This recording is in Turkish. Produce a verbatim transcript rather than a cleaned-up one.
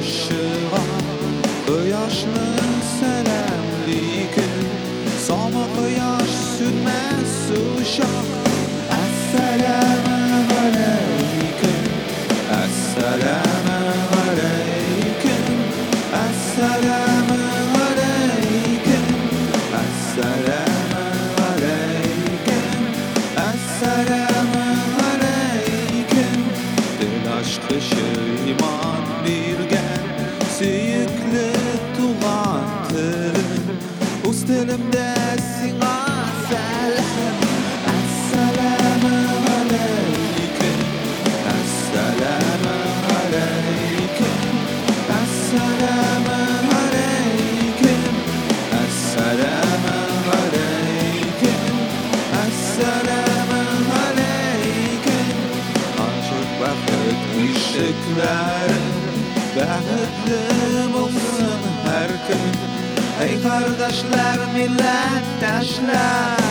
ışığa Quyoshning salamligi So'ma quyosh sürmez uşaq Assalomu alaykum Assalomu alaykum Assalomu alaykum Assalomu alaykum Assalomu alaykum Dil aşkı iman birgen Suyukli tuğan tilim Uz tilimde sina salam Assalomu alaykum Assalomu alaykum Assalomu alaykum Assalomu alaykum Assalomu alaykum Açık vakit ışıkları Baxtli bo'lsin har kun Ey qardoshlar millatdoshlar